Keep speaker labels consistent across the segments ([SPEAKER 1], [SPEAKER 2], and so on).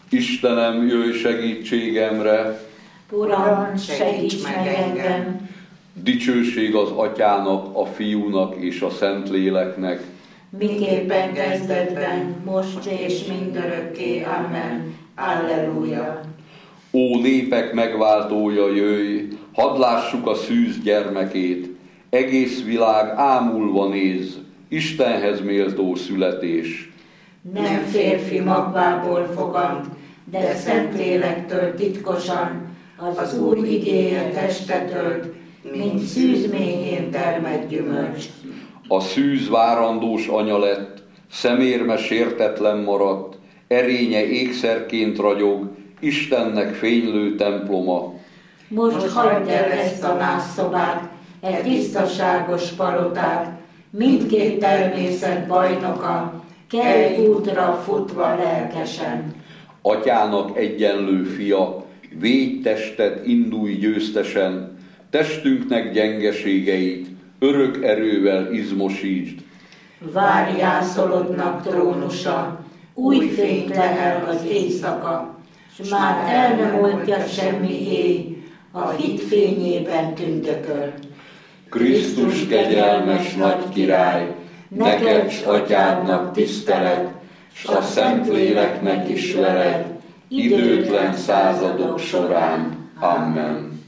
[SPEAKER 1] Istenem, jöjj segítségemre!
[SPEAKER 2] Uram, segíts meg engem!
[SPEAKER 1] Dicsőség az Atyának, a Fiúnak és a Szentléleknek,
[SPEAKER 2] miképpen kezdetben, most és mindörökké. Amen. Alleluja!
[SPEAKER 1] Ó népek megváltója, jöjj, hadd lássuk a szűz gyermekét, egész világ ámulva néz, Istenhez méltó születés.
[SPEAKER 2] Nem férfi magvából fogant, de Szentlélektől titkosan, az Úr igéje testet ölt, mint szűz méhén termett gyümölcs.
[SPEAKER 1] A szűz várandós anya lett, szemérme sértetlen maradt, erénye ékszerként ragyog, Istennek fénylő temploma.
[SPEAKER 2] Most hagyd el ezt a nászszobát, e tisztaságos palotát, mindkét természet bajnoka, kelj útra futva lelkesen.
[SPEAKER 1] Atyának egyenlő fia, védj testet, indulj győztesen, testünknek gyengeségeit, örök erővel izmosítsd.
[SPEAKER 2] Várj jászolodnak trónusa, új fényt lehel az éjszaka, s már el nem oltja semmi éj, a hit fényében tündököl.
[SPEAKER 1] Krisztus kegyelmes nagy király, neked s Atyádnak tisztelet, s a Szentléleknek is veled, időtlen századok során. Amen.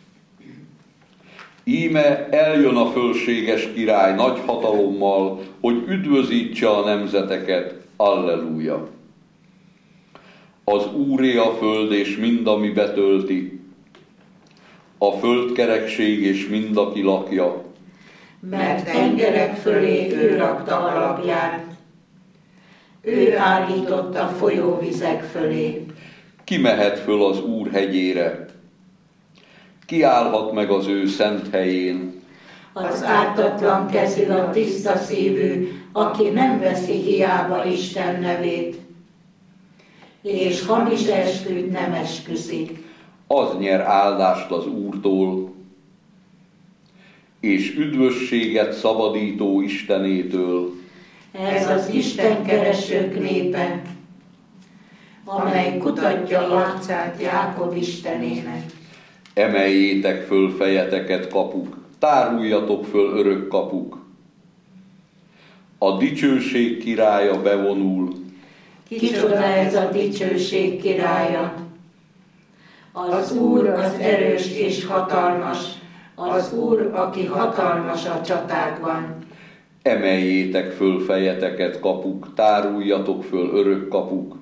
[SPEAKER 1] Íme eljön a fölséges király nagy hatalommal, hogy üdvözítse a nemzeteket. Alleluja! Az Úré a föld és mind, ami betölti, a földkerekség és mind, aki lakja.
[SPEAKER 2] Mert tengerek fölé ő rakta alapját, ő állította folyóvizek fölé.
[SPEAKER 1] Ki mehet föl az Úr hegyére? Ki állhat meg az ő szent helyén?
[SPEAKER 2] Az ártatlan kezű, a tiszta szívű, aki nem veszi hiába Isten nevét, és hamis esküt nem esküszik.
[SPEAKER 1] Az nyer áldást az Úrtól, és üdvösséget szabadító Istenétől.
[SPEAKER 2] Ez az istenkeresők népe, amely kutatja arcát Jákob Istenének.
[SPEAKER 1] Emeljétek föl fejeteket, kapuk, táruljatok föl, örök kapuk. A dicsőség királya bevonul.
[SPEAKER 2] Kicsoda ez a dicsőség királya? Az Úr az erős és hatalmas, az Úr, aki hatalmas a csatákban.
[SPEAKER 1] Emeljétek föl fejeteket, kapuk, táruljatok föl, örök kapuk.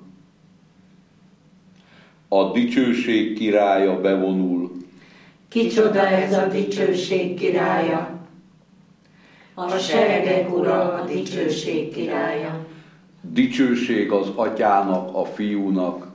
[SPEAKER 1] A dicsőség királya bevonul.
[SPEAKER 2] Kicsoda ez a dicsőség királya? A seregek ura, a dicsőség királya.
[SPEAKER 1] Dicsőség az Atyának, a Fiúnak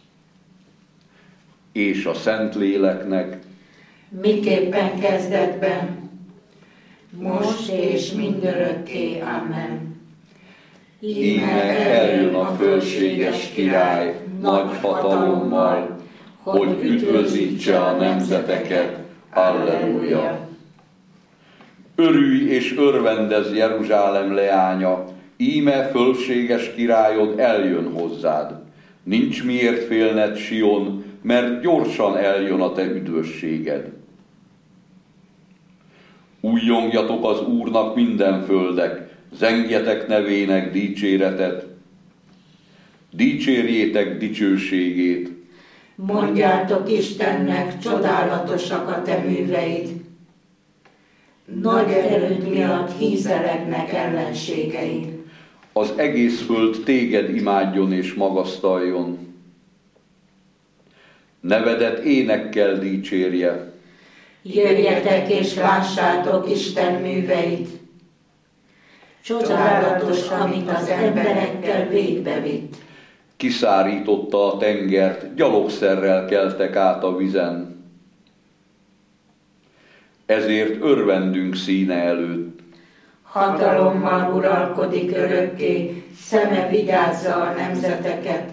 [SPEAKER 1] és a Szentléleknek,
[SPEAKER 2] miképpen kezdetben, most és mindörökké. Amen.
[SPEAKER 1] Íme eljön a fölséges király nagy hatalommal, hogy üdvözítse a nemzeteket. Alleluja! Örülj és örvendezz, Jeruzsálem leánya, íme fölséges királyod eljön hozzád. Nincs miért félned, Sion, mert gyorsan eljön a te üdvösséged. Újjongjatok az Úrnak minden földek, zengjetek nevének dicséretet, dicsérjétek dicsőségét.
[SPEAKER 2] Mondjátok Istennek, csodálatosak a te műveid, nagy erőd miatt hízelegnek ellenségeid.
[SPEAKER 1] Az egész föld téged imádjon és magasztaljon. Nevedet énekkel dicsérje.
[SPEAKER 2] Jöjjetek és lássátok Isten műveit. Csodálatos, amit az emberekkel végbevitt.
[SPEAKER 1] Kiszárította a tengert, gyalogszerrel keltek át a vizen. Ezért örvendünk színe előtt.
[SPEAKER 2] Hatalommal uralkodik örökké, szeme vigyázza a nemzeteket.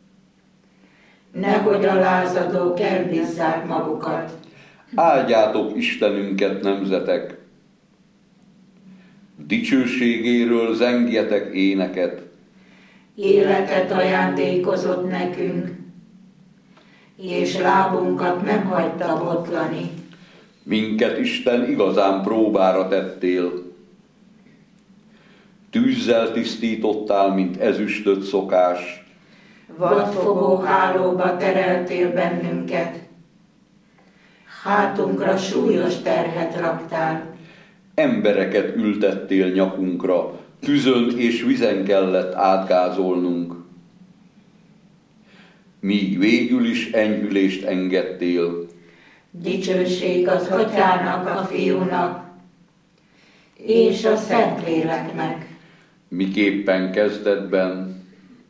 [SPEAKER 2] Nehogy a lázadók elbízzák magukat.
[SPEAKER 1] Áldjátok Istenünket, nemzetek! Dicsőségéről zengjetek éneket!
[SPEAKER 2] Életet ajándékozott nekünk, és lábunkat nem hagyta botlani.
[SPEAKER 1] Minket, Isten, igazán próbára tettél. Tűzzel tisztítottál, mint ezüstöt szokás.
[SPEAKER 2] Vadfogó hálóba tereltél bennünket, hátunkra súlyos terhet raktál.
[SPEAKER 1] Embereket ültettél nyakunkra, tüzön és vizen kellett átgázolnunk. Míg végül is enyhülést engedtél.
[SPEAKER 2] Dicsőség az Atyának, a Fiúnak és a Szentléleknek.
[SPEAKER 1] Miképpen kezdetben,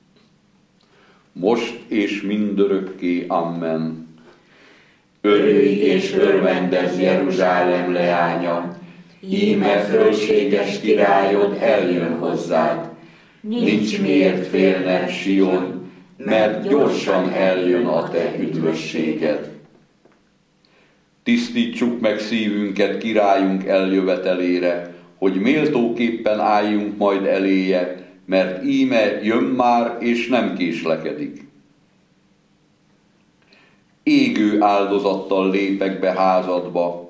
[SPEAKER 1] most és mindörökké. Amen. Örülj és örvendezz, Jeruzsálem leánya, íme fölséges királyod eljön hozzád. Nincs miért félned, Sion, mert gyorsan eljön a te üdvösséged. Tisztítsuk meg szívünket királyunk eljövetelére, hogy méltóképpen álljunk majd eléje, mert íme jön már és nem késlekedik. Égő áldozattal lépek be házadba,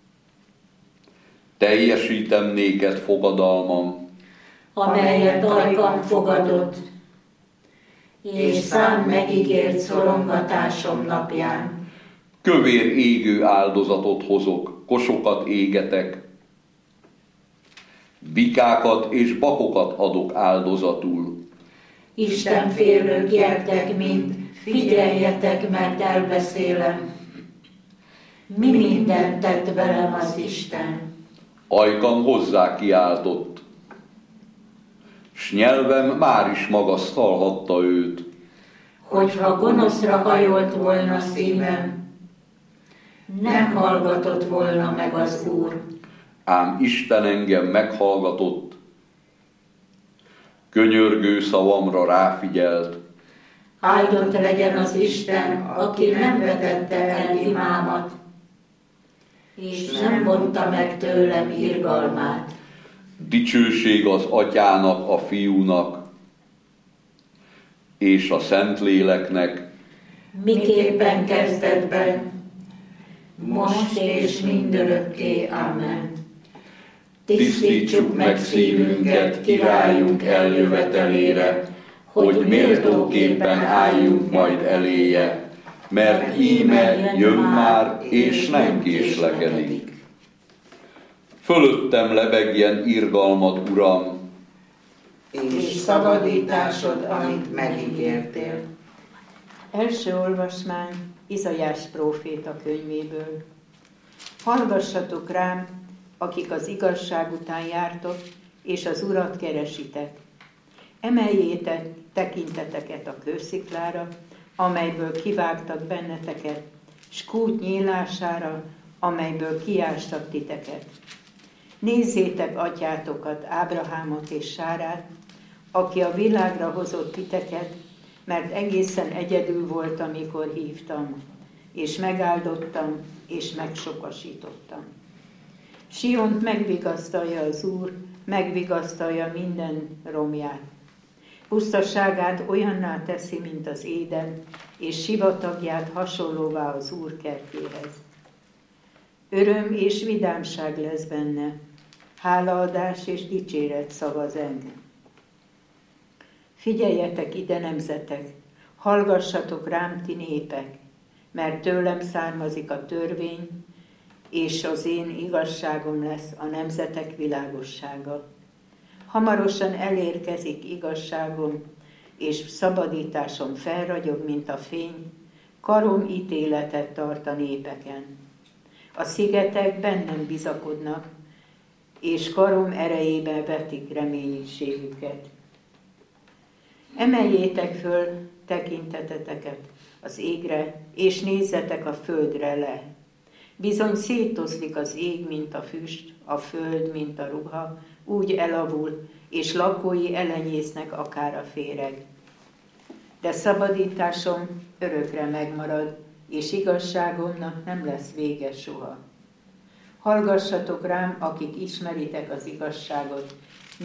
[SPEAKER 1] teljesítem néked fogadalmam,
[SPEAKER 2] amelyet ajkam fogadott, és szám megígért szorongatásom napján.
[SPEAKER 1] Kövér égő áldozatot hozok, kosokat égetek, bikákat és bakokat adok áldozatul.
[SPEAKER 2] Isten félők, gyertek mind, figyeljetek, mert elbeszélem. Mi mindent tett velem az Isten.
[SPEAKER 1] Ajkam hozzá kiáltott, s nyelvem már is magasztalhatta őt.
[SPEAKER 2] Hogyha gonoszra hajolt volna szívem, nem hallgatott volna meg az Úr.
[SPEAKER 1] Ám Isten engem meghallgatott, könyörgő szavamra ráfigyelt.
[SPEAKER 2] Áldott legyen az Isten, aki nem vetette el imámat, és nem vonta meg tőlem irgalmát.
[SPEAKER 1] Dicsőség az Atyának, a Fiúnak és a Szentléleknek,
[SPEAKER 2] miképpen kezdetben, most és mindörökké. Amen.
[SPEAKER 1] Tisztítsuk meg szívünket királyunk eljövetelére, hogy méltóképpen álljunk majd eléje, mert íme jön már és nem késlekedik. Fölöttem lebegjen irgalmad, Uram,
[SPEAKER 2] és szabadításod, amit megígértél.
[SPEAKER 3] Első olvasmány Izaiás próféta könyvéből. Hallgassatok rám, akik az igazság után jártok, és az Urat keresitek. Emeljétek tekinteteket a kősziklára, amelyből kivágtak benneteket, s kút nyílására, amelyből kiástak titeket. Nézzétek atyátokat, Ábrahámot és Sárát, aki a világra hozott titeket, mert egészen egyedül volt, amikor hívtam, és megáldottam, és megsokasítottam. Siont megvigasztalja az Úr, megvigasztalja minden romját. Pusztaságát olyanná teszi, mint az Éden, és sivatagját hasonlóvá az Úr kertjéhez. Öröm és vidámság lesz benne, hálaadás és dicséret szavaz engem. Figyeljetek ide, nemzetek, hallgassatok rám, ti népek, mert tőlem származik a törvény, és az én igazságom lesz a nemzetek világossága. Hamarosan elérkezik igazságom, és szabadításom felragyog, mint a fény, karom ítéletet tart a népeken. A szigetek bennem bizakodnak, és karom erejébe vetik reménységüket. Emeljétek föl tekinteteteket az égre, és nézzetek a földre le. Bizony szétoszlik az ég, mint a füst, a föld, mint a ruha, úgy elavul, és lakói elenyésznek akár a féreg. De szabadításom örökre megmarad, és igazságomnak nem lesz vége soha. Hallgassatok rám, akik ismeritek az igazságot,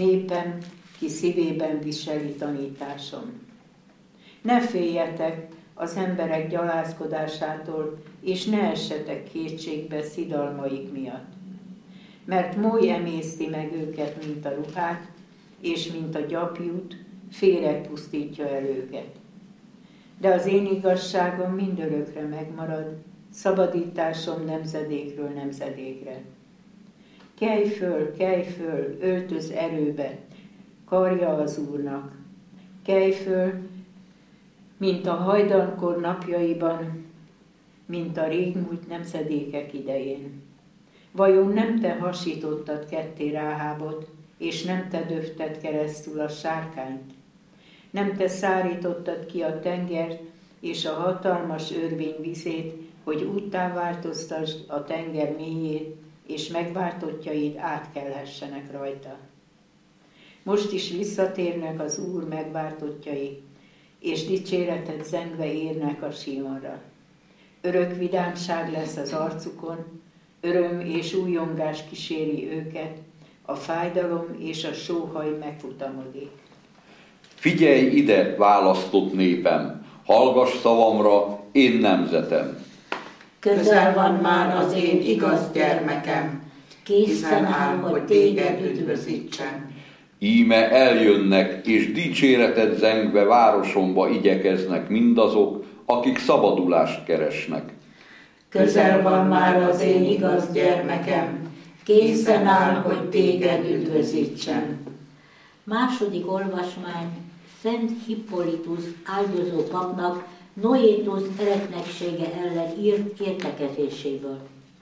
[SPEAKER 3] népem, ki szívében viseli tanításom. Ne féljetek, az emberek gyalázkodásától, és ne essetek kétségbe szidalmaik miatt. Mert moly emészti meg őket, mint a ruhát, és mint a gyapjút, féreg pusztítja el őket. De az én igazságom mindörökre megmarad, szabadításom nemzedékről nemzedékre. Kelj föl, öltöz erőbe, karja az Úrnak. Kelj föl, mint a hajdankor napjaiban, mint a régmúlt nemzedékek idején. Vajon nem te hasítottad ketté Ráhábot, és nem te döfted keresztül a sárkányt? Nem te szárítottad ki a tengert, és a hatalmas örvény vizét, hogy úttá változtasd a tenger mélyét, és megváltottjaid átkelhessenek rajta. Most is visszatérnek az Úr megváltottjai, és dicséretet zengve érnek a Sionra. Örök vidámság lesz az arcukon, öröm és újongás kíséri őket, a fájdalom és a sóhaj megfutamodik.
[SPEAKER 1] Figyelj ide, választott népem, hallgass szavamra, én nemzetem.
[SPEAKER 2] Közel van már az én igaz gyermekem, készen áll, hogy téged üdvözítsen.
[SPEAKER 1] Íme eljönnek, és dicséretet zengve városomba igyekeznek mindazok, akik szabadulást keresnek.
[SPEAKER 2] Közel van már az én igaz gyermekem, készen áll, hogy téged üdvözítsen. Második olvasmány Szent Hippolytus áldozó papnak Noétus eretneksége ellen írt értekezéséből.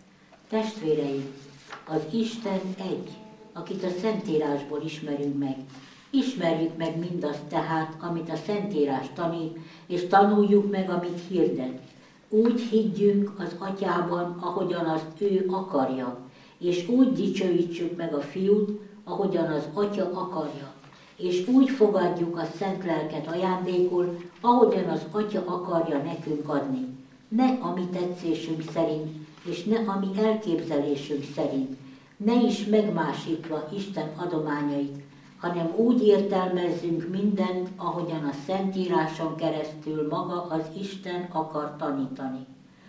[SPEAKER 2] Testvéreim, az Isten egy, akit a Szentírásból ismerünk meg. Ismerjük meg mindazt tehát, amit a Szentírás tanít, és tanuljuk meg, amit hirdet. Úgy higgyünk az Atyában, ahogyan azt ő akarja, és úgy dicsőítsük meg a Fiút, ahogyan az Atya akarja. És úgy fogadjuk a Szent Lelket ajándékul, ahogyan az Atya akarja nekünk adni. Ne a mi tetszésünk szerint, és ne a mi elképzelésünk szerint, ne is megmásítva Isten adományait, hanem úgy értelmezzünk mindent, ahogyan a Szentíráson keresztül maga az Isten akar tanítani.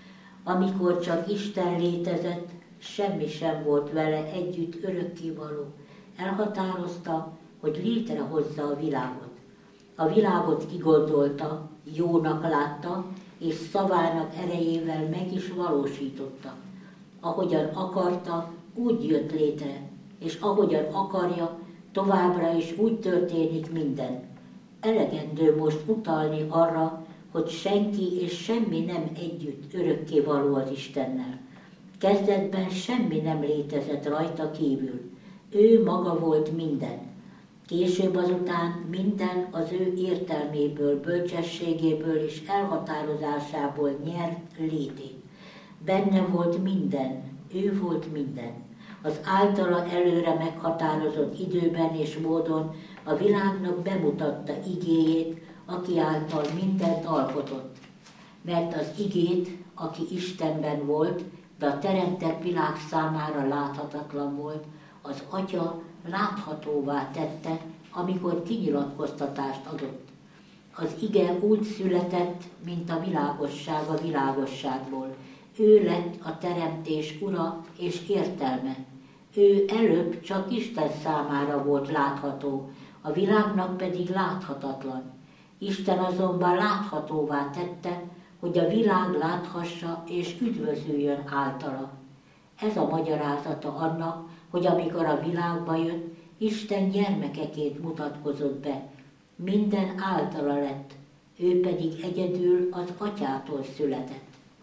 [SPEAKER 2] Amikor csak Isten létezett, semmi sem volt vele együtt örökkévaló. Elhatározta, hogy létrehozza a világot. A világot kigondolta, jónak látta, és szavának erejével meg is valósította. Ahogyan akarta, úgy jött létre, és ahogyan akarja, továbbra is úgy történik minden. Elegendő most utalni arra, hogy senki és semmi nem együtt örökkévaló az Istennel. Kezdetben semmi nem létezett rajta kívül. Ő maga volt minden. Később azután minden az ő értelméből, bölcsességéből és elhatározásából nyert létét. Benne volt minden, ő volt minden. Az általa előre meghatározott időben és módon a világnak bemutatta igéjét, aki által mindent alkotott. Mert az igét, aki Istenben volt, de a teremtett világ számára láthatatlan volt, az Atya láthatóvá tette, amikor kinyilatkoztatást adott. Az ige úgy született, mint a világosság a világosságból. Ő lett a teremtés ura és értelme. Ő előbb csak Isten számára volt látható, a világnak pedig láthatatlan. Isten azonban láthatóvá tette, hogy a világ láthassa és üdvözüljön általa. Ez a magyarázata annak, hogy amikor a világba jött, Isten gyermekeként mutatkozott be. Minden általa lett, ő pedig egyedül az Atyától született.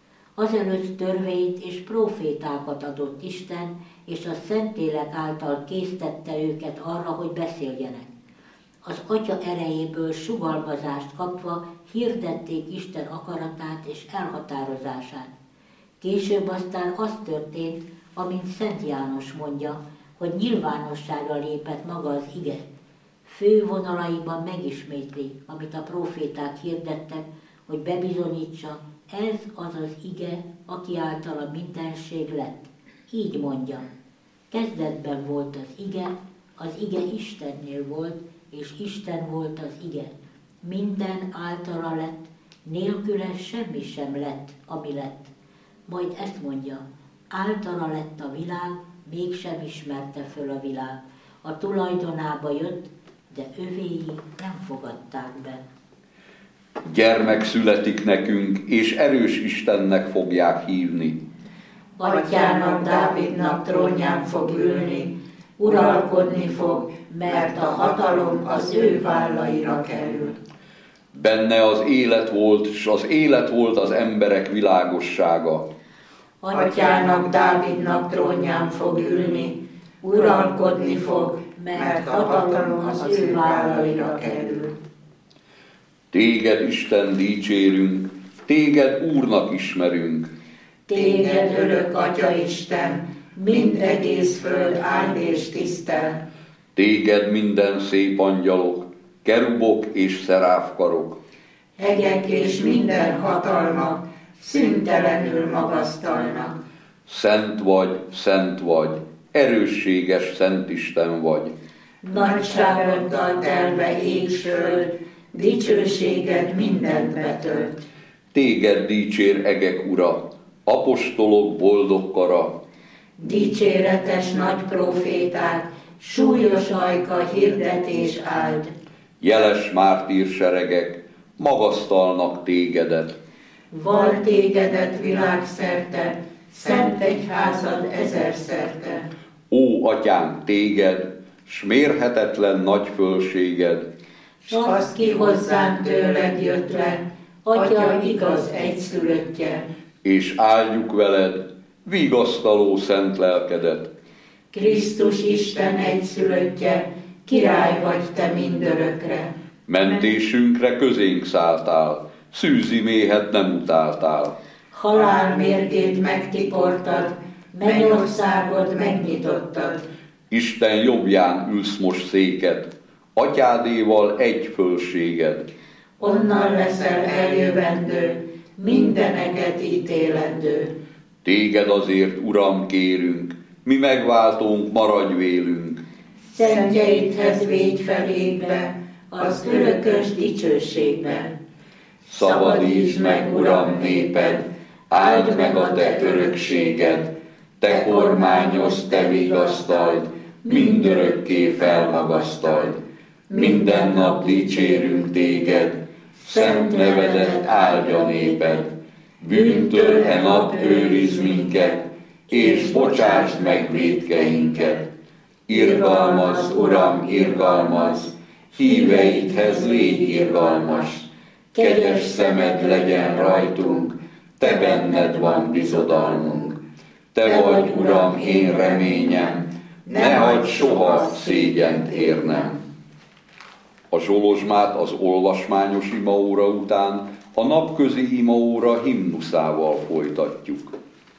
[SPEAKER 2] Azelőtt törvényt és prófétákat adott Isten, és a Szentlélek által késztette őket arra, hogy beszéljenek. Az Atya erejéből sugalmazást kapva hirdették Isten akaratát és elhatározását. Később aztán az történt, amint Szent János mondja, hogy nyilvánosságra lépett maga az ige. Fő vonalaiban megismétli, amit a próféták hirdettek, hogy bebizonyítsa, ez az az ige, aki által a mindenség lett. Így mondja, kezdetben volt az ige Istennél volt, és Isten volt az ige. Minden általa lett, Nélküle semmi sem lett, ami lett. Majd ezt mondja, általa lett a világ, mégsem ismerte föl a világ. A tulajdonába jött, de övéi nem fogadták be.
[SPEAKER 1] Gyermek születik nekünk, és erős Istennek fogják hívni.
[SPEAKER 2] Atyának, Dávidnak trónján fog ülni, uralkodni fog, mert a hatalom az ő vállaira kerül.
[SPEAKER 1] Benne az élet volt, és az élet volt az emberek világossága.
[SPEAKER 2] Atyának, Dávidnak trónján fog ülni, uralkodni fog, mert hatalom az ő vállaira kerül.
[SPEAKER 1] Téged, Isten, dicsérünk, téged Úrnak ismerünk.
[SPEAKER 2] Téged örök Atya Isten, mind egész föld áld és tisztel.
[SPEAKER 1] Téged minden szép angyalok, kerubok és szeráfkarok.
[SPEAKER 2] Hegyek és minden hatalmak szüntelenül magasztalnak.
[SPEAKER 1] Szent vagy, erősséges Szent Isten vagy.
[SPEAKER 2] Nagyságoddal telve ég s föld, dicsőséged mindent betölt.
[SPEAKER 1] Téged dicsér egek ura, apostolok boldog kara.
[SPEAKER 2] Dicséretes nagy próféták, súlyos ajka hirdetés áld.
[SPEAKER 1] Jeles mártírseregek magasztalnak tégedet.
[SPEAKER 2] Val tégedet világszerte, szent egyházad ezerszerte.
[SPEAKER 1] Ó, atyánk, téged, s mérhetetlen nagy fölséged,
[SPEAKER 2] S az ki hozzánk tőled jött le, Atya igaz egyszülöttje.
[SPEAKER 1] és áldjuk veled vigasztaló szent lelkedet.
[SPEAKER 2] Krisztus Isten egyszülöttje, király vagy te mindörökre.
[SPEAKER 1] Mentésünkre közénk szálltál, szűzi méhet nem utáltál.
[SPEAKER 2] Halál mérgét megtiportad, mennyországod megnyitottad.
[SPEAKER 1] Isten jobbján ülsz most széket, atyádéval egy fölséged.
[SPEAKER 2] Onnan leszel eljövendő, mindeneket ítélendő.
[SPEAKER 1] Téged azért, Uram, kérünk, mi megváltónk, maradj vélünk.
[SPEAKER 2] Szentjeidhez végy felékbe, az örökös dicsőségben.
[SPEAKER 1] Szabadítsd meg, Uram, néped, áld meg a te örökséged, te kormányozz, te vigasztald, mindörökké felmagasztald. Minden nap dicsérünk téged, szent nevedet áldja néped. Bűntől e nap őrizd minket, és bocsásd meg vétkeinket. Irgalmazz, Uram, irgalmazz, híveidhez légy irgalmas. Kegyes szemed legyen rajtunk, te benned van bizodalmunk. Te vagy, Uram, én reményem, ne hagyd soha szégyent érnem. A zsolozsmát az olvasmányos imaóra után a napközi imaóra himnuszával folytatjuk.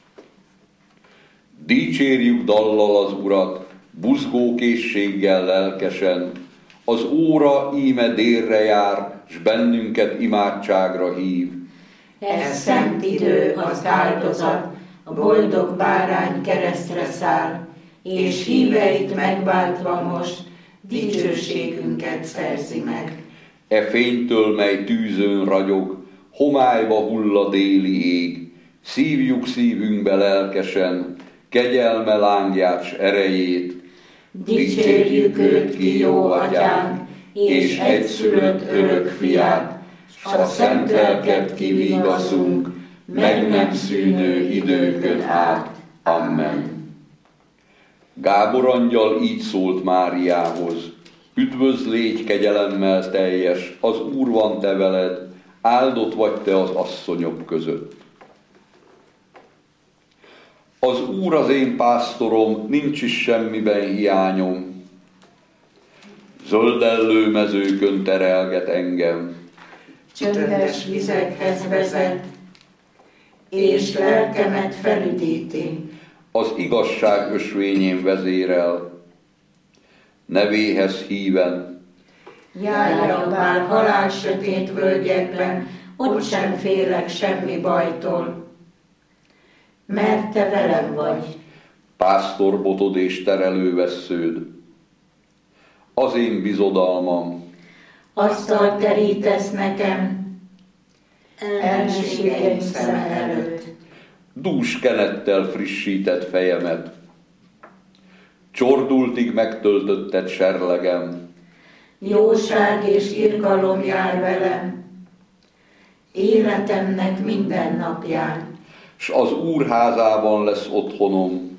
[SPEAKER 1] Dicsérjük dallal az Urat, buzgókészséggel lelkesen, az óra íme délre jár, s bennünket imádságra hív.
[SPEAKER 2] Ez szent idő az áldozat, a boldog bárány keresztre száll, és híveit megváltva most dicsőségünket szerzi meg.
[SPEAKER 1] E fénytől, mely tűzön ragyog, homályba hull a déli ég, szívjuk szívünkbe lelkesen, kegyelme lángját s erejét.
[SPEAKER 2] Dicsérjük őt ki, jó atyánk, és egyszülött örök fiát, s a szent lelket kivigaszunk, meg nem szűnő időkön át. Amen.
[SPEAKER 1] Gábor angyal így szólt Máriához: üdvözl, légy kegyelemmel teljes, az Úr van te veled, áldott vagy te az asszonyok között. Az Úr az én pásztorom, nincs is semmiben hiányom. Zöldellő mezőkön terelget engem.
[SPEAKER 2] Csöndes vizekhez vezet, és lelkemet felüdíti.
[SPEAKER 1] Az igazság ösvényén vezérel, nevéhez híven.
[SPEAKER 2] Járjak bár halál sötét völgyekben, ott sem félek semmi bajtól, mert te velem vagy.
[SPEAKER 1] Pásztorbotod és terelővessződ, az én bizodalmam.
[SPEAKER 2] Asztalt terítesz nekem, ellenségeim szeme előtt.
[SPEAKER 1] Dús kenettel frissített fejemet, csordultig megtöltötted serlegem.
[SPEAKER 2] Jóság és irgalom jár velem, életemnek minden napján.
[SPEAKER 1] S az Úr házában lesz otthonom,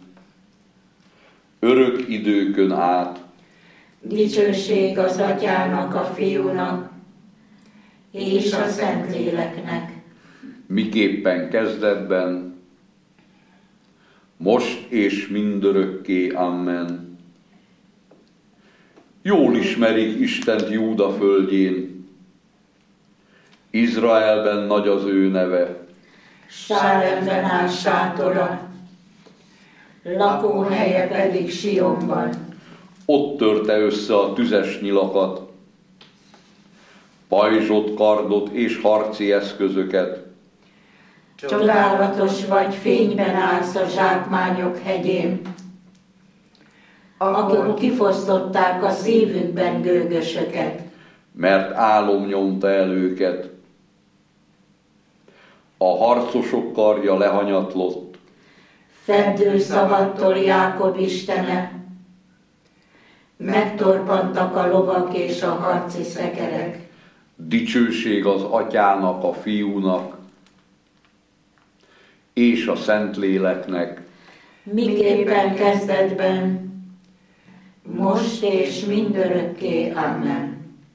[SPEAKER 1] örök időkön át.
[SPEAKER 2] Dicsőség az Atyának, a Fiúnak, és a Szentléleknek.
[SPEAKER 1] Miképpen kezdetben, most és mindörökké. Amen. Jól ismerik Istent Júda földjén, Izraelben nagy az ő neve.
[SPEAKER 2] Sálemben áll sátora, lakóhelye pedig Sionban.
[SPEAKER 1] Ott törte össze a tüzes nyilakat, pajzsot, kardot és harci eszközöket.
[SPEAKER 2] Csodálatos vagy, fényben állsz a zsákmányok hegyén, akik kifosztották a szívükben gőgösöket.
[SPEAKER 1] Mert álom nyomta el őket. A harcosok karja lehanyatlott.
[SPEAKER 2] Feddő szavattól Jákob istene, megtorpantak a lovak és a harci szekerek.
[SPEAKER 1] Dicsőség az Atyának, a Fiúnak és a Szentléleknek.
[SPEAKER 2] Miképpen kezdetben, most és mindörökké. Amen.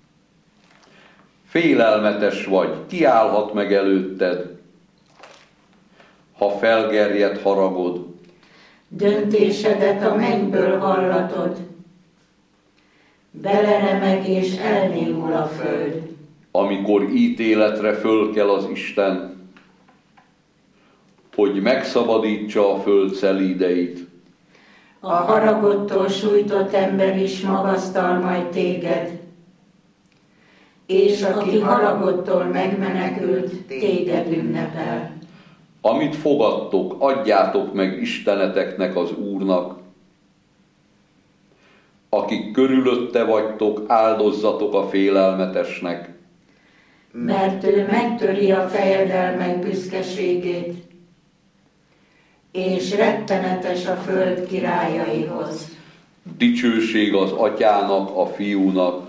[SPEAKER 1] Félelmetes vagy, ki állhat meg előtted, ha felgerjed haragod.
[SPEAKER 2] Döntésedet a mennyből hallatod, beleremeg és elnémul a föld.
[SPEAKER 1] Amikor ítéletre fölkel az Isten, hogy megszabadítsa a föld szelídeit.
[SPEAKER 2] A haragodtól sújtott ember is magasztal majd téged, és aki haragodtól megmenekült, téged ünnepel.
[SPEAKER 1] Amit fogadtok, adjátok meg isteneteknek, az Úrnak. Akik körülötte vagytok, áldozzatok a félelmetesnek.
[SPEAKER 2] Mert ő megtöri a fejedelmek büszkeségét, és rettenetes a föld királyaihoz.
[SPEAKER 1] Dicsőség az Atyának, a Fiúnak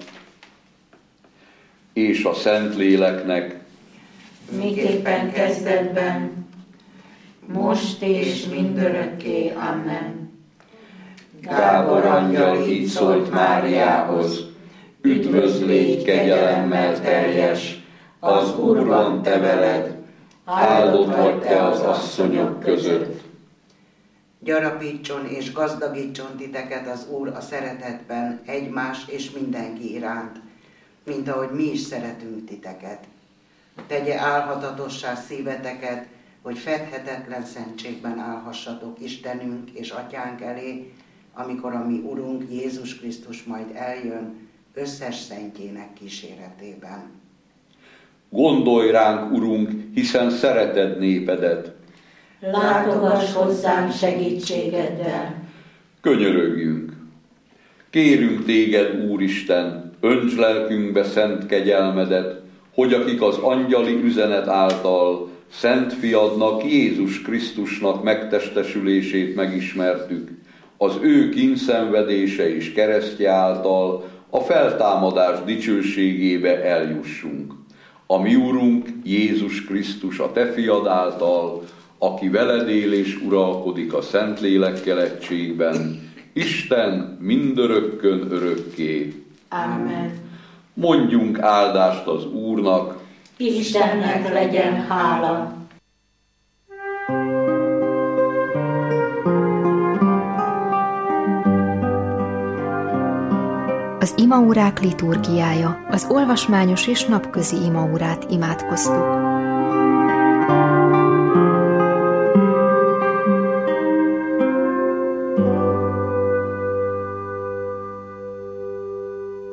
[SPEAKER 1] és a Szentléleknek.
[SPEAKER 2] Miképpen kezdetben, most és mindörökké. Amen.
[SPEAKER 1] Gábor angyal így szólt Máriához: üdvözl, légy kegyelemmel teljes, az Úr van te veled, áldott vagy te az asszonyok között.
[SPEAKER 4] Gyarapítson és gazdagítson titeket az Úr a szeretetben egymás és mindenki iránt, mint ahogy mi is szeretünk titeket. Tegye álhatatossá szíveteket, hogy fedhetetlen szentségben állhassatok Istenünk és Atyánk elé, amikor a mi Urunk Jézus Krisztus majd eljön összes szentjének kíséretében.
[SPEAKER 1] Gondolj ránk, Urunk, hiszen szereted népedet.
[SPEAKER 2] Látogass hozzám segítségeddel.
[SPEAKER 1] Könyörögjünk. Kérünk téged, Úristen, önts lelkünkbe szent kegyelmedet, hogy akik az angyali üzenet által Szent Fiadnak, Jézus Krisztusnak megtestesülését megismertük, az ő kínszenvedése és keresztje által a feltámadás dicsőségébe eljussunk. A mi Urunk Jézus Krisztus, a te fiad által, aki veled él és uralkodik a Szentlélekkel egységben, Isten mindörökkön örökké.
[SPEAKER 2] Amen.
[SPEAKER 1] Mondjunk áldást az Úrnak.
[SPEAKER 2] Istennek legyen hála.
[SPEAKER 5] Az imaórák liturgiája, az olvasmányos és napközi imaórát imádkoztuk.